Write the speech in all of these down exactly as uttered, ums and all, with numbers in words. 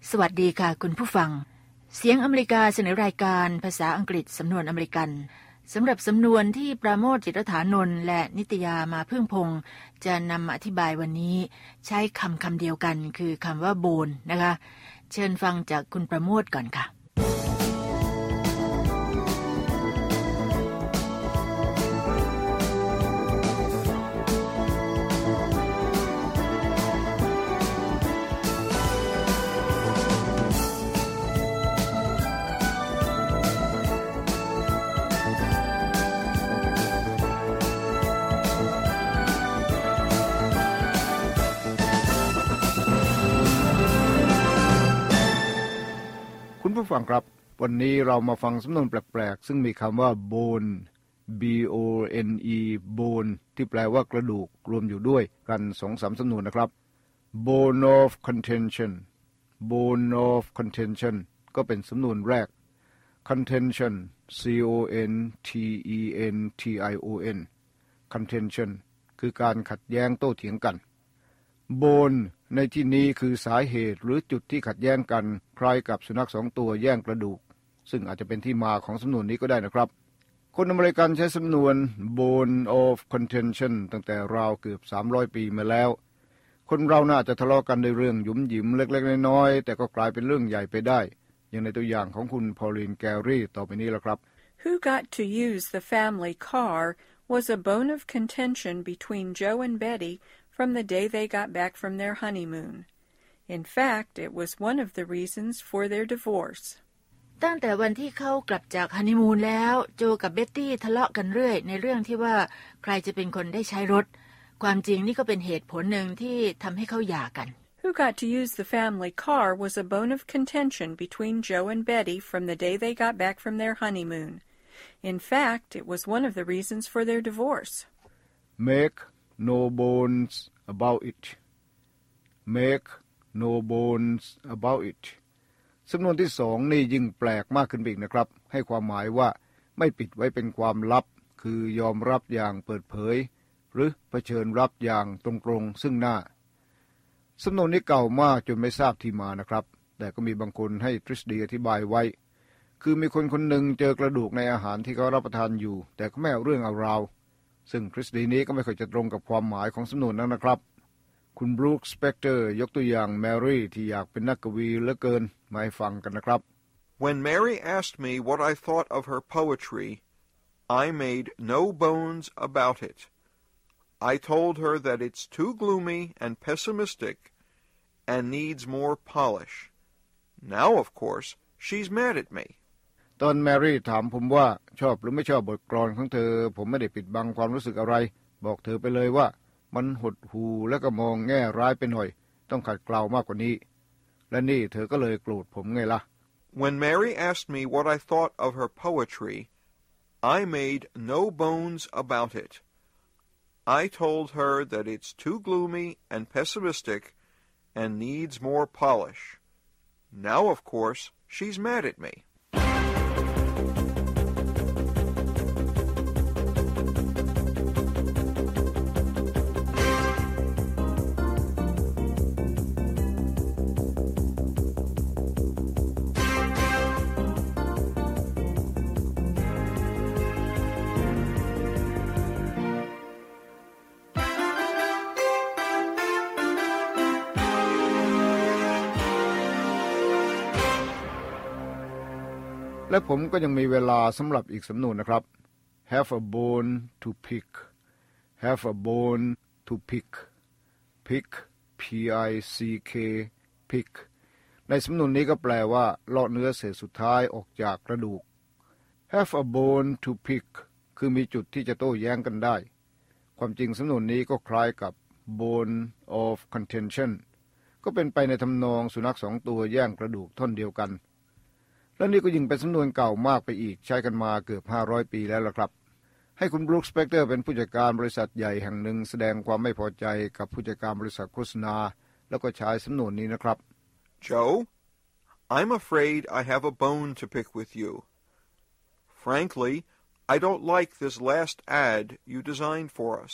สวัสดีค่ะคุณผู้ฟังเสียงอเมริกาเสนอรายการภาษาอังกฤษสำนวนอเมริกันสำหรับสำนวนที่ปราโมชจิตรฐานนท์และนิตยามาพึ่งพงษ์จะนำมาอธิบายวันนี้ใช้คำคำเดียวกันคือคำว่าโบนนะคะเชิญฟังจากคุณประโมชก่อนค่ะคุณผู้ฟังครับวันนี้เรามาฟังสำนวนแปลกๆซึ่งมีคำว่า bone b o n e bone ที่แปลว่ากระดูกรวมอยู่ด้วยกัน สองสาม สำนวนนะครับ bone of contention bone of contention ก็เป็นสำนวนแรก contention c o n t e n t i o n contention คือการขัดแย้งโต้เถียงกัน boneในที่นี้คือสาเหตุหรือจุดที่ขัดแย้งกันคล้ายกับสุนัขสองตัวแย่งกระดูกซึ่งอาจจะเป็นที่มาของสำนวนนี้ก็ได้นะครับคนอเมริกันใช้สำนวน bone of contention ตั้งแต่ราวเกือบสามร้อยปีมาแล้วคนเราน่าจะทะเลาะกันในเรื่องหยุมหยิมเล็กๆน้อยๆแต่ก็กลายเป็นเรื่องใหญ่ไปได้อย่างในตัวอย่างของคุณพอลลีนแกรี่ต่อไปนี้ละครับ Who got to use the family car was a bone of contention between Joe and Betty from the day they got back from their honeymoon. In fact, it was one of the reasons for their divorce. ตั้งแต่วันที่เขากลับจากฮันนีมูนแล้วโจกับเบ็ตตี้ทะเลาะกันเรื่อยในเรื่องที่ว่าใครจะเป็นคนได้ใช้รถความจริงนี่ก็เป็นเหตุผลหนึ่งที่ทำให้เขาหย่ากัน Who got to use the family car was a bone of contention between Joe and Betty from the day they got back from their honeymoon. In fact, it was one of the reasons for their divorce. Make no bones about it make no bones about it สำนวนที่สองนี่ยิ่งแปลกมากขึ้นอีกนะครับให้ความหมายว่าไม่ปิดไว้เป็นความลับคือยอมรับอย่างเปิดเผยหรือเผชิญรับอย่างตรงๆซึ่งหน้าสำนวนนี้เก่ามากจนไม่ทราบที่มานะครับแต่ก็มีบางคนให้ทฤษฎีอธิบายไว้คือมีคนคนหนึ่งเจอกระดูกในอาหารที่เขารับประทานอยู่แต่ก็ไม่เอาเรื่องเอาราวซึ่งทฤษฎีนี้ก็ไม่ค่อยจะตรงกับความหมายของสำนวนนั้นนะครับคุณบรูค สเปกเตอร์ยกตัวอย่างแมรี่ที่อยากเป็นนักกวีเหลือเกินมาให้ฟังกันนะครับ When Mary asked me what I thought of her poetry, I made no bones about it. I told her that it's too gloomy and pessimistic and needs more polish. Now, of course, she's mad at me. ตอนแมรี่ถามผมว่าชอบหรือไม่ชอบบทกลอนของเธอผมไม่ได้ปิดบังความรู้สึกอะไรบอกเธอไปเลยว่ามันหดหู่และก็มองแง่ร้ายไปหน่อยต้องขัดเกลามากกว่านี้และนี่เธอก็เลยโกรธผมไงล่ะ When Mary asked me what I thought of her poetry, I made no bones about it. I told her that it's too gloomy and pessimistic and needs more polish. Now, of course, she's mad at me. และผมก็ยังมีเวลาสำหรับอีกสำนวนนะครับ have a bone to pick have a bone to pick pick p i c k pick ในสำนวนนี้ก็แปลว่าเลาะเนื้อเศษสุดท้ายออกจากกระดูก have a bone to pick คือมีจุดที่จะโต้แย้งกันได้ความจริงสำนวนนี้ก็คล้ายกับ bone of contention ก็เป็นไปในทำนองสุนัขสองตัวแย่งกระดูกท่อนเดียวกันและนี่ก็ยิ่งเป็นสำนวนเก่ามากไปอีกใช้กันมาเกือบห้าร้อยปีแล้วล่ะครับให้คุณบรูค สเปกเตอร์เป็นผู้จัดการบริษัทใหญ่แห่งหนึ่งแสดงความไม่พอใจกับผู้จัดการบริษัทโฆษณาแล้วก็ใช้สำนวนนี้นะครับ Joe, I'm afraid I have a bone to pick with you. Frankly, I don't like this last ad you designed for us.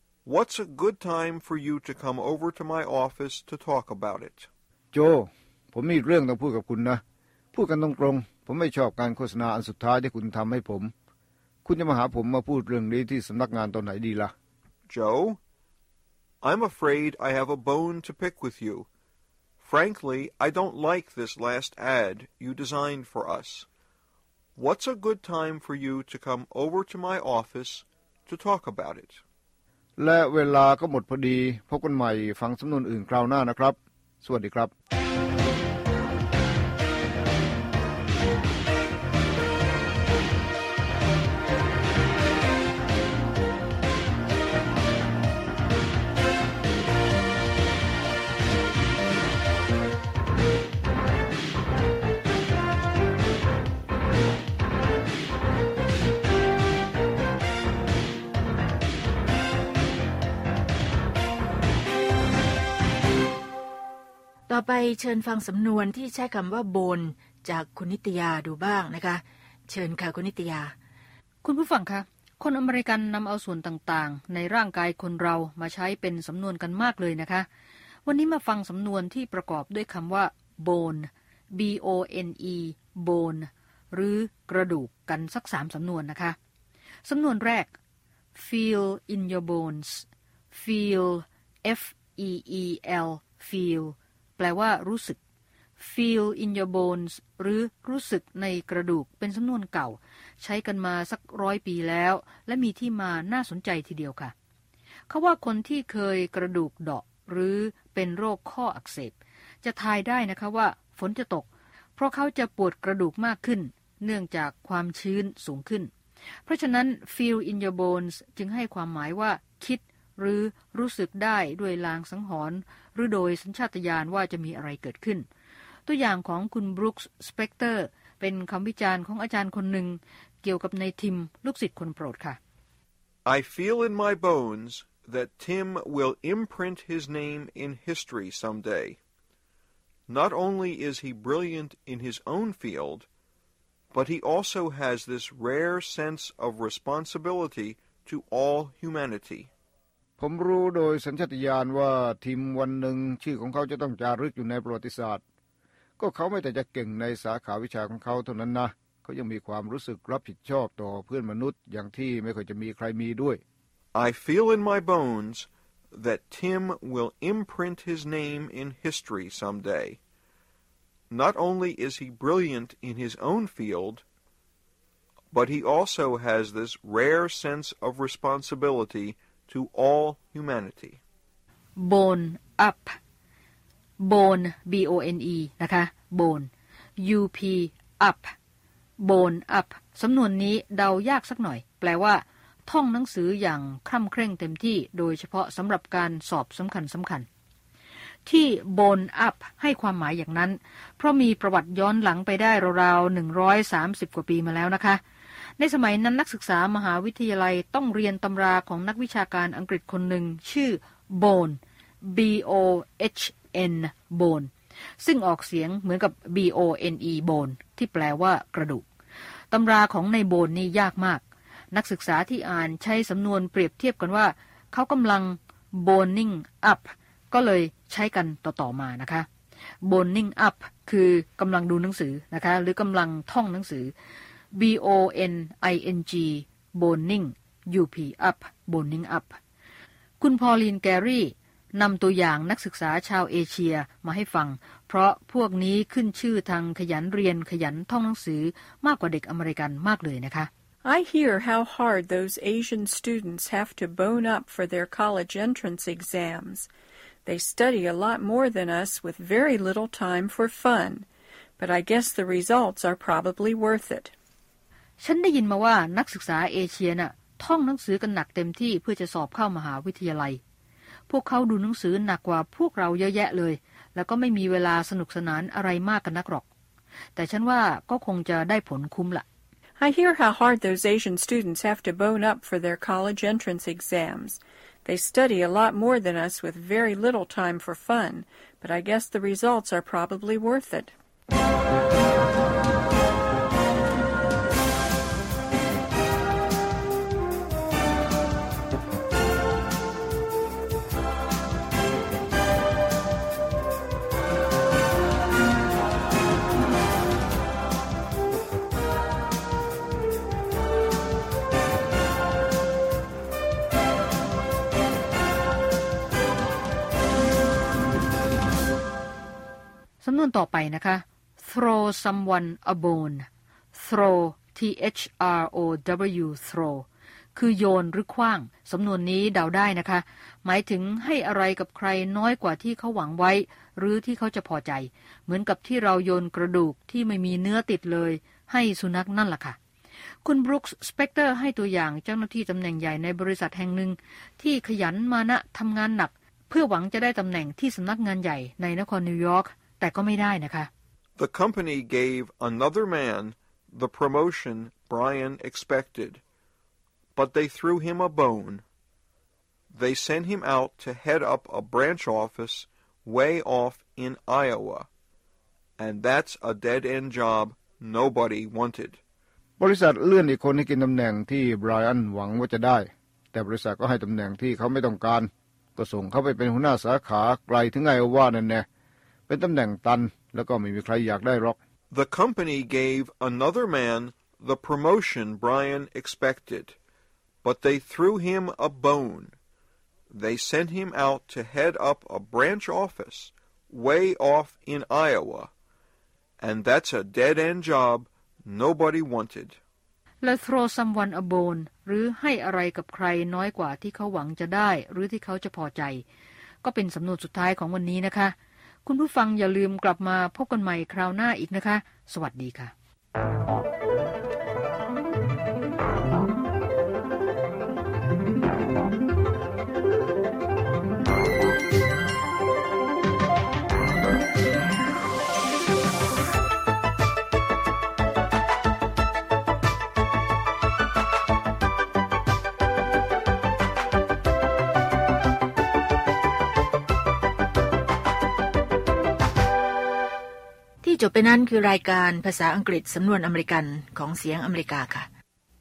What's a good time for you to come over to my office to talk about it? โจผมมีเรื่องต้องพูดกับคุณนะพูดกันตรงๆผมไม่ชอบการโฆษณาอันสุดท้ายที่คุณทำให้ผมคุณจะมาหาผมมาพูดเรื่องนี้ที่สำนักงานตอนไหนดีล่ะ Joe, I'm afraid I have a bone to pick with you. Frankly, I don't like this last ad you designed for us. What's a good time for you to come over to my office to talk about it? และเวลาก็หมดพอดีพบกันใหม่ฟังสำนวนอื่นคราวหน้านะครับสวัสดีครับต่อไปเชิญฟังสำนวนที่ใช้คำว่าโบนจากคุณนิตยาดูบ้างนะคะเชิญค่ะคุณนิตยาคุณผู้ฟังคะคนอเมริกันนำเอาส่วนต่างๆในร่างกายคนเรามาใช้เป็นสำนวนกันมากเลยนะคะวันนี้มาฟังสำนวนที่ประกอบด้วยคำว่า bone b o n e bone หรือกระดูกกันสักสามสำนวนนะคะสำนวนแรก feel in your bones feel f e e l feelแปลว่ารู้สึก feel in your bones หรือรู้สึกในกระดูกเป็นสำนวนเก่าใช้กันมาสักร้อยปีแล้วและมีที่มาน่าสนใจทีเดียวค่ะเขาว่าคนที่เคยกระดูกเดาะหรือเป็นโรคข้ออักเสบจะทายได้นะคะว่าฝนจะตกเพราะเขาจะปวดกระดูกมากขึ้นเนื่องจากความชื้นสูงขึ้นเพราะฉะนั้น feel in your bones จึงให้ความหมายว่าคิดหรือรู้สึกได้ด้วยลางสังหรณ์หรือโดยสัญชาตญาณว่าจะมีอะไรเกิดขึ้นตัวอย่างของคุณบรูคส์สเปกเตอร์เป็นคำวิจารณ์ของอาจารย์คนหนึ่งเกี่ยวกับในทิมลูกศิษย์คนโปรดค่ะ I feel in my bones that Tim will imprint his name in history someday. Not only is he brilliant in his own field, but he also has this rare sense of responsibility to all humanity. ผมรู้โดยสัญชาตญาณว่าทีมวันหนึ่งชื่อของเขาจะต้องจารึกอยู่ในประวัติศาสตร์ก็เขาไม่แต่จะเก่งในสาขาวิชาของเขาเท่านั้นนะเขายังมีความรู้สึกรับผิดชอบต่อเพื่อนมนุษย์อย่างที่ไม่ค่อยจะมีใครมีด้วย I feel in my bones that Tim will imprint his name in history someday. Not only is he brilliant in his own field, but he also has this rare sense of responsibility to all humanity. bone up bone b o n e นะคะ bone u p up bone up สำนวนนี้เดายากสักหน่อยแปลว่าท่องหนังสืออย่างคร่ำเคร่งเต็มที่โดยเฉพาะสำหรับการสอบสำคัญสำคัญที่ bone up ให้ความหมายอย่างนั้นเพราะมีประวัติย้อนหลังไปได้ราวๆหนึ่งร้อยสามสิบกว่าปีมาแล้วนะคะในสมัยนั้นนักศึกษามหาวิทยาลัยต้องเรียนตำราของนักวิชาการอังกฤษคนหนึ่งชื่อ Bone B O H N Bone ซึ่งออกเสียงเหมือนกับ B O N E Bone ที่แปลว่ากระดูกตำราของในโบนนี่ยากมากนักศึกษาที่อ่านใช้สำนวนเปรียบเทียบกันว่าเขากำลัง boning up ก็เลยใช้กันต่อๆมานะคะ boning up คือกำลังดูหนังสือนะคะหรือกำลังท่องหนังสือB O N I N G boning U P up boning up คุณพอลีนแกรี่นำตัวอย่างนักศึกษาชาวเอเชียมาให้ฟังเพราะพวกนี้ขึ้นชื่อทางขยันเรียนขยันท่องหนังสือมากกว่าเด็กอเมริกันมากเลยนะคะ I hear how hard those Asian students have to bone up for their college entrance exams. They study a lot more than us with very little time for fun, but I guess the results are probably worth it. ฉันได้ยินมาว่านักศึกษาเอเชียน่ะท่องหนังสือกันหนักเต็มที่เพื่อจะสอบเข้ามหาวิทยาลัยพวกเขาดูหนังสือหนักกว่าพวกเราเยอะแยะเลยแล้วก็ไม่มีเวลาสนุกสนานอะไรมากกันนักหรอกแต่ฉันว่าก็คงจะได้ผลคุ้มละ I hear how hard those Asian students have to bone up for their college entrance exams. They study a lot more than us with very little time for fun, but I guess the results are probably worth it. คนวนต่อไปนะคะ throw someone a bone throw t h r o w throw คือโยนหรือขว้างสำนวนนี้เดาได้นะคะหมายถึงให้อะไรกับใครน้อยกว่าที่เขาหวังไว้หรือที่เขาจะพอใจเหมือนกับที่เราโยนกระดูกที่ไม่มีเนื้อติดเลยให้สุนัขนั่นล่ะค่ะคุณบรูคส์สเปกเตอร์ให้ตัวอย่างเจ้าหน้าที่ตำแหน่งใหญ่ในบริษัทแห่งหนึ่งที่ขยันมานะทำงานหนักเพื่อหวังจะได้ตำแหน่งที่สำนักงานใหญ่ในนครนิวยอร์กแต่ก็ไม่ได้นะคะ The company gave another man the promotion Brian expected, but they threw him a bone. They sent him out to head up a branch office way off in Iowa, and that's a dead-end job nobody wanted. บริษัทเลื่อนอีกคนให้กินตำแหน่งที่ไบรอันหวังว่าจะได้แต่บริษัทก็ให้ตำแหน่งที่เขาไม่ต้องการก็ส่งเขาไปเป็นหัวหน้าสาขาไกลถึงไอโอวานั่นแน่เป็นตำแหน่งตันแล้วก็ไม่มีใครอยากได้หรอก The company gave another man the promotion Brian expected, but they threw him a bone. They sent him out to head up a branch office way off in Iowa, and that's a dead-end job nobody wanted. และ throw someone a bone หรือให้อะไรกับใครน้อยกว่าที่เขาหวังจะได้หรือที่เขาจะพอใจก็เป็นสำนวนสุดท้ายของวันนี้นะคะคุณผู้ฟังอย่าลืมกลับมาพบกันใหม่คราวหน้าอีกนะคะสวัสดีค่ะจบไปนั้นคือรายการภาษาอังกฤษสำนวนอเมริกันของเสียงอเมริกาค่ะ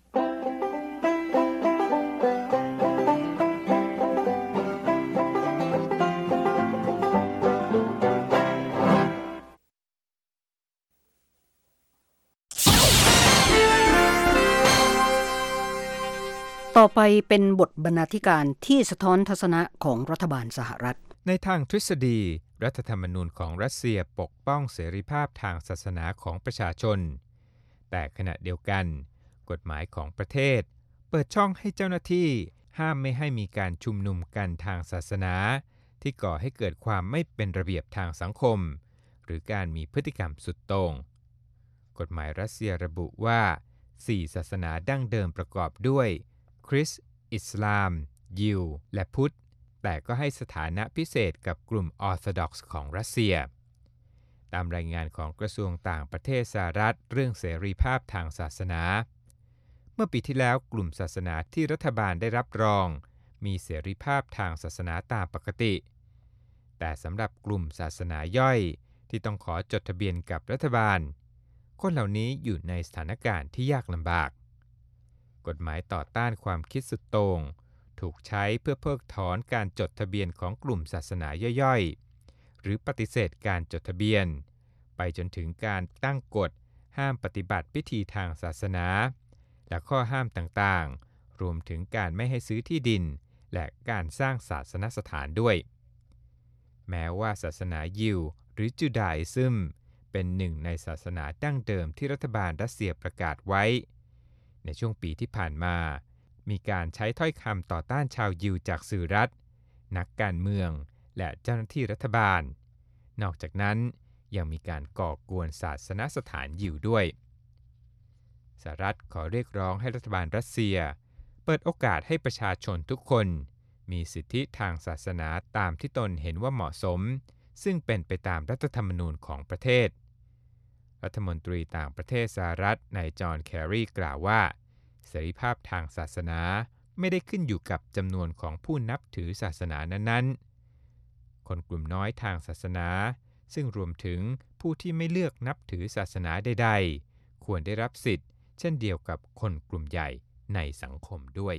ต่อไปเป็นบทบรรณาธิการที่สะท้อนทัศนะของรัฐบาลสหรัฐในทางทฤษฎีรัฐธรรมนูญของรัสเซียปกป้องเสรีภาพทางศาสนาของประชาชนแต่ขณะเดียวกันกฎหมายของประเทศเปิดช่องให้เจ้าหน้าที่ห้ามไม่ให้มีการชุมนุมกันทางศาสนาที่ก่อให้เกิดความไม่เป็นระเบียบทางสังคมหรือการมีพฤติกรรมสุดโต่งกฎหมายรัสเซียระบุว่าสี่ศาสนาดั้งเดิมประกอบด้วยคริสต์อิสลามยิวและพุทธแต่ก็ให้สถานะพิเศษกับกลุ่มออร์โธดอกซ์ของรัสเซียตามรายงานของกระทรวงต่างประเทศสหรัฐเรื่องเสรีภาพทางศาสนาเมื่อปีที่แล้วกลุ่มศาสนาที่รัฐบาลได้รับรองมีเสรีภาพทางศาสนาตามปกติแต่สำหรับกลุ่มศาสนาย่อยที่ต้องขอจดทะเบียนกับรัฐบาลคนเหล่านี้อยู่ในสถานการณ์ที่ยากลำบากกฎหมายต่อต้านความคิดสุดโต่งถูกใช้เพื่อเพิกถอนการจดทะเบียนของกลุ่มศาสนาย่อยๆหรือปฏิเสธการจดทะเบียนไปจนถึงการตั้งกฎห้ามปฏิบัติพิธีทางศาสนาและข้อห้ามต่างๆรวมถึงการไม่ให้ซื้อที่ดินและการสร้างศาสนสถานด้วยแม้ว่าศาสนายิวหรือจูดาอิซึมเป็นหนึ่งในศาสนาดั้งเดิมที่รัฐบาลรัสเซียประกาศไว้ในช่วงปีที่ผ่านมามีการใช้ถ้อยคำต่อต้านชาวยิวจากสื่อรัฐนักการเมืองและเจ้าหน้าที่รัฐบาลนอกจากนั้นยังมีการก่อกวนศาสนสถานยิวด้วยสหรัฐขอเรียกร้องให้รัฐบาลรัสเซียเปิดโอกาสให้ประชาชนทุกคนมีสิทธิทางศาสนาตามที่ตนเห็นว่าเหมาะสมซึ่งเป็นไปตามรัฐธรรมนูญของประเทศรัฐมนตรีต่างประเทศสหรัฐนายจอห์นแครีกล่าวว่าเสรีภาพทางศาสนาไม่ได้ขึ้นอยู่กับจำนวนของผู้นับถือศาสนานั้นๆคนกลุ่มน้อยทางศาสนาซึ่งรวมถึงผู้ที่ไม่เลือกนับถือศาสนาใดๆควรได้รับสิทธิ์เช่นเดียวกับคนกลุ่มใหญ่ในสังคมด้วย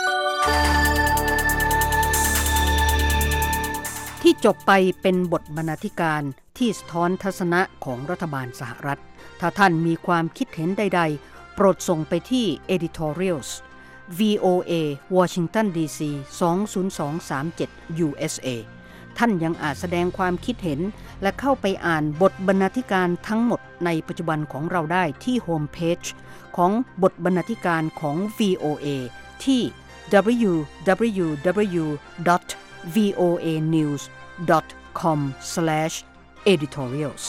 ที่จบไปเป็นบทบรรณาธิการที่สะท้อนทัศนะของรัฐบาลสหรัฐถ้าท่านมีความคิดเห็นใดๆโปรดส่งไปที่ editorials วี โอ เอ Washington ดี ซี สอง ศูนย์ สอง สาม เจ็ด ยู เอส เอท่านยังอาจแสดงความคิดเห็นและเข้าไปอ่านบทบรรณาธิการทั้งหมดในปัจจุบันของเราได้ที่โฮมเพจของบทบรรณาธิการของ วี โอ เอ ที่ ดับเบิลยู ดับเบิลยู ดับเบิลยู ดอท วี โอ เอ นิวส์ ดอท คอม สแลช เอดิทอเรียลส์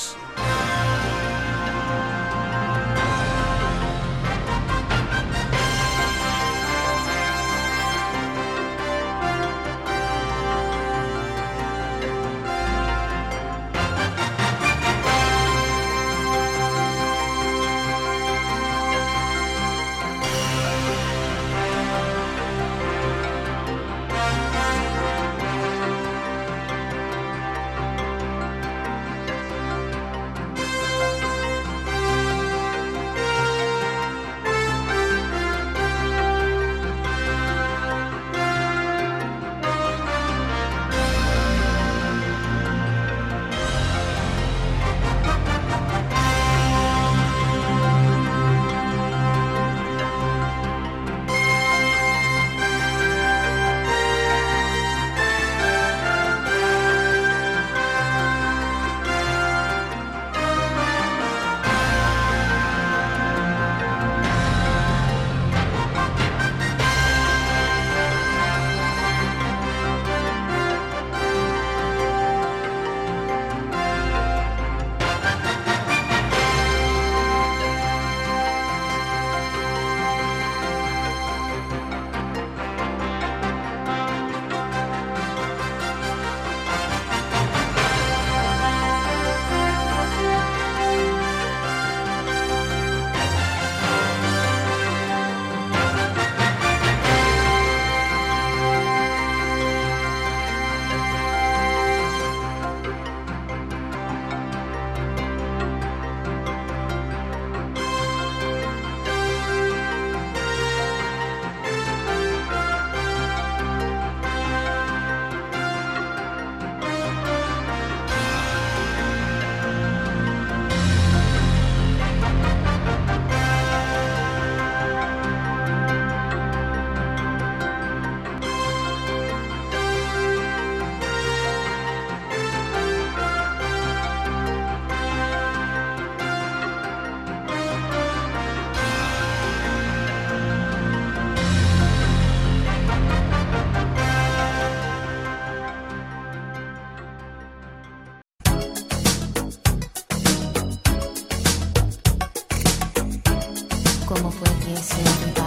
¿Cómo fue que se iba?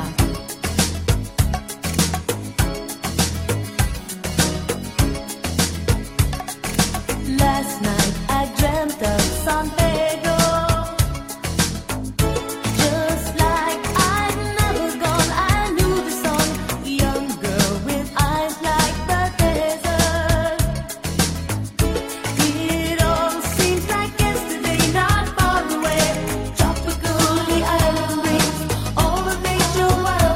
Last night I dreamt of San Pedro, just like I'd never gone. I knew the song, young girl with eyes like the desert. It all seems like yesterday, not far away. Tropical, the island breeze, all of nature wild.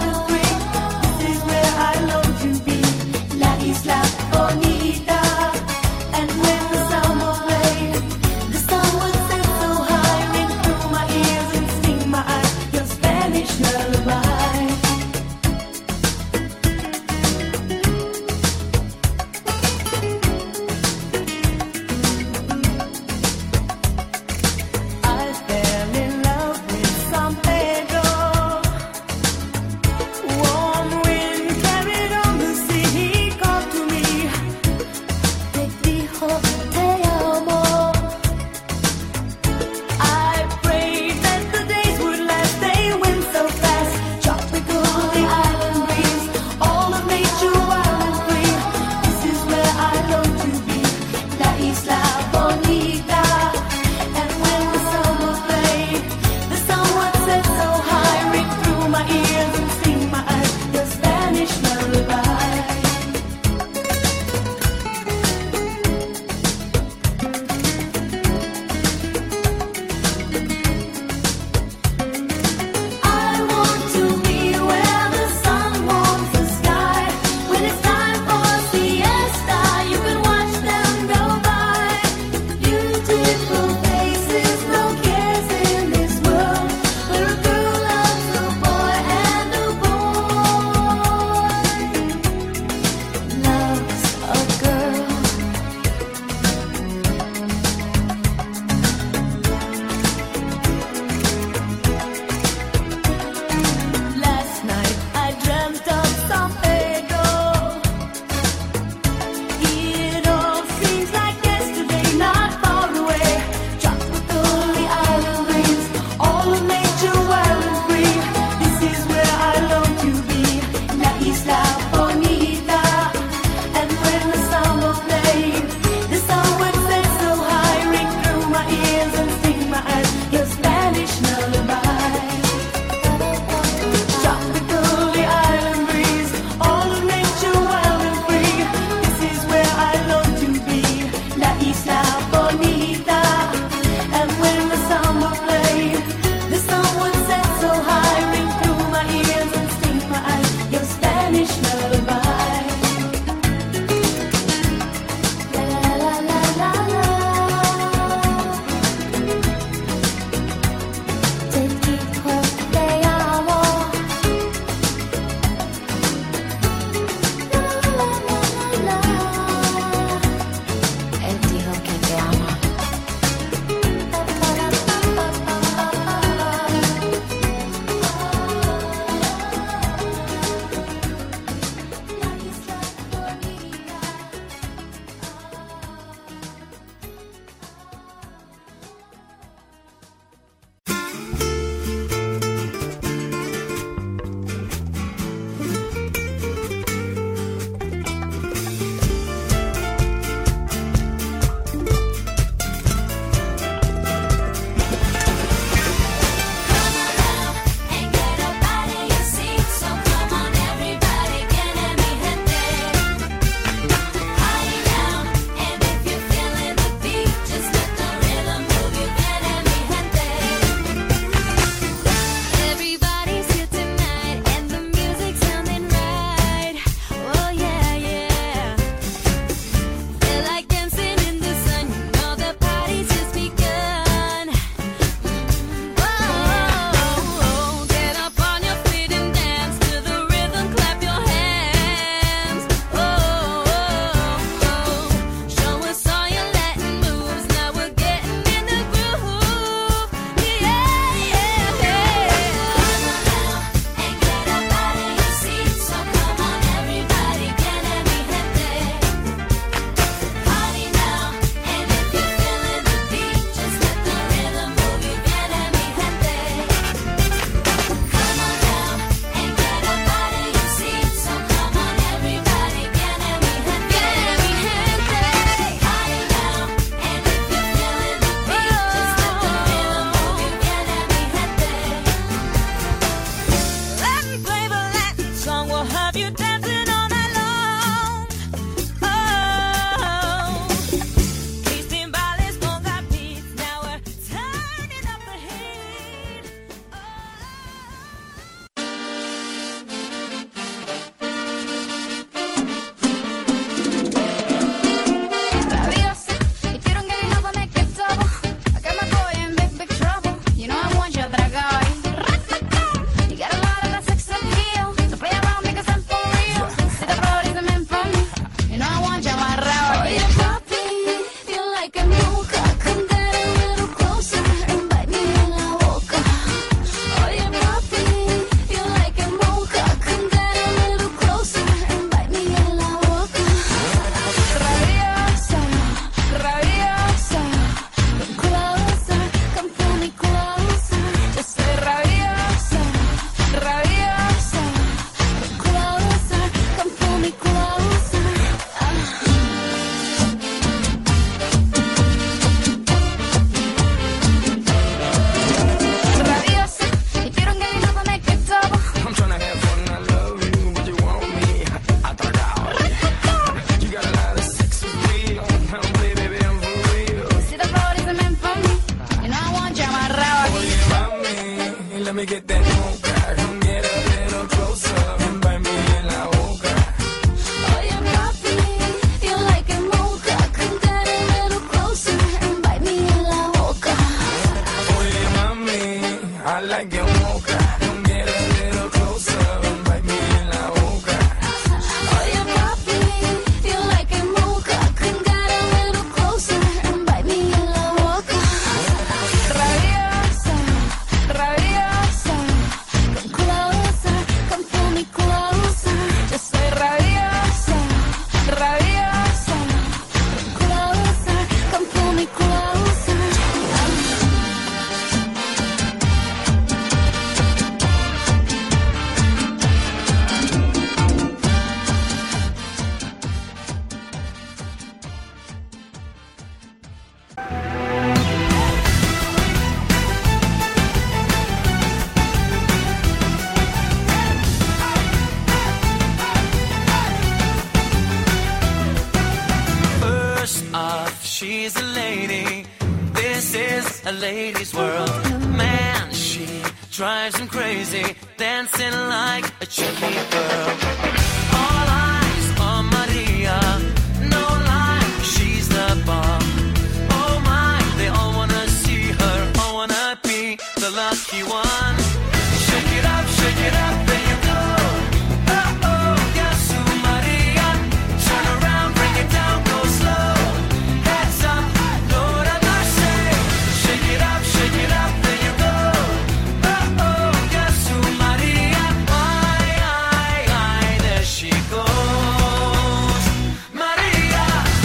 a lady's world. Man, she drives him crazy, dancing like a cheeky girl. All eyes on Maria, no lie, she's the bomb. Oh my, they all wanna see her, all wanna be the lucky one. Shake it up, shake it up, there you go. Oh oh, Yasu Maria, turn around, bring it down, go slow. Heads up, Lord have mercy. Shake it up, shake it up, there you go. Oh oh, Yasu Maria, ay ay ay, there she goes. Maria,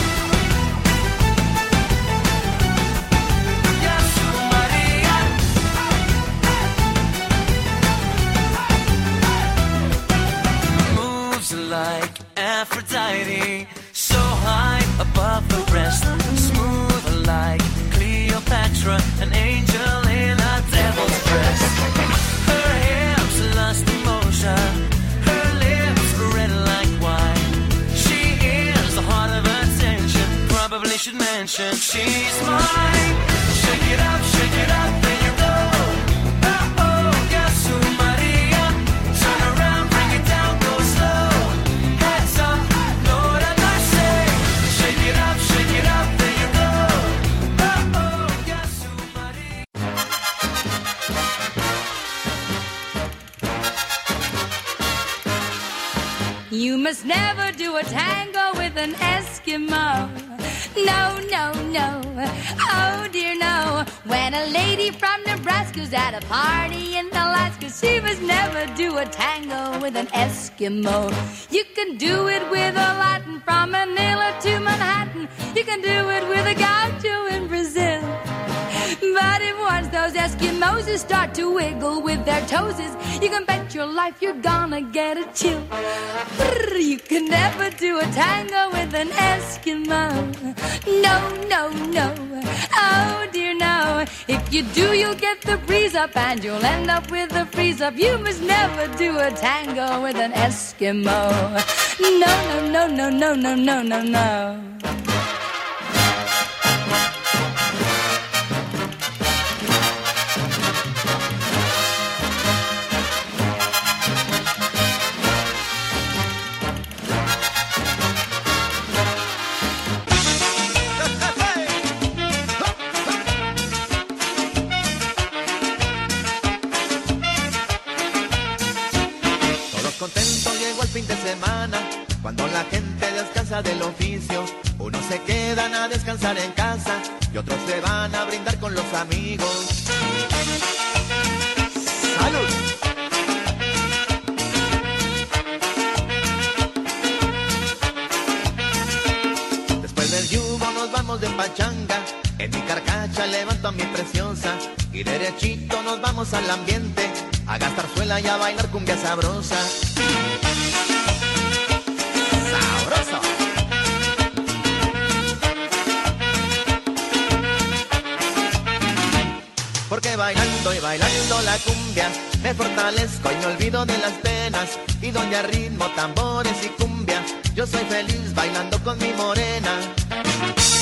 Yasu Maria. Moves like Aphrodite, so high above the rest. Smooth like Cleopatra, an angel in a devil's dress. Her hips lust emotion, her lips red like wine. She is the heart of attention, probably should mention she's mine. Shake it up, shake it up, there you go. Oh oh, Yasu Maria, turn around, bring it down, go slow. Heads up, Lord have mercy. Shake it up, shake it up, there you go. Oh oh, Yasu Maria. You must never do a tango with an Eskimo. No, no, no. Oh dear, no. When a lady from Nebraska's at a party in Alaska, she must never do a tango with an Eskimo. You can do it with a Latin from Manila to Manhattan. You can do it with a gaucho in Brazil. But if once those Eskimos start to wiggle with their toeses, you can bet your life you're gonna get a chill. Brrr, you can never do a tango with an Eskimo. No, no, no. Oh dear, no. If you do, you'll get the breeze up and you'll end up with a freeze up. You must never do a tango with an Eskimo. No, no, no, no, no, no, no, no, no. Todos contentos, llegó el fin de semana, cuando la gente descansa del oficio. Unos se quedan a descansar en casa y otros se van a brindar con los amigos. ¡Salud! Después del yugo nos vamos de pachanga, en mi carcacha levanto a mi preciosa y derechito nos vamos al ambiente, a gastar suela y a bailar cumbia sabrosa. ¡Sabroso! Porque bailando y bailando la cumbia me fortalezco y me olvido de las penas, y donde hay ritmo, tambores y cumbia, yo soy feliz bailando con mi morena.